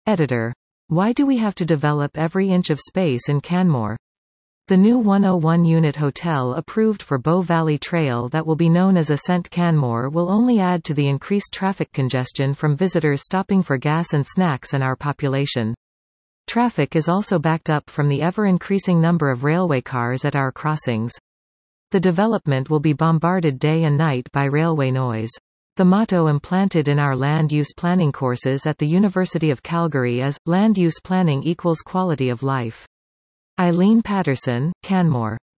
Editor. Why do we have to develop every inch of space in Canmore? The new 101-unit hotel approved for Bow Valley Trail that will be known as Ascent Canmore will only add to the increased traffic congestion from visitors stopping for gas and snacks and our population. Traffic is also backed up from the ever-increasing number of railway cars at our crossings. The development will be bombarded day and night by railway noise. The motto implanted in our land use planning courses at the University of Calgary is, "Land use planning equals quality of life." Eileen Patterson, Canmore.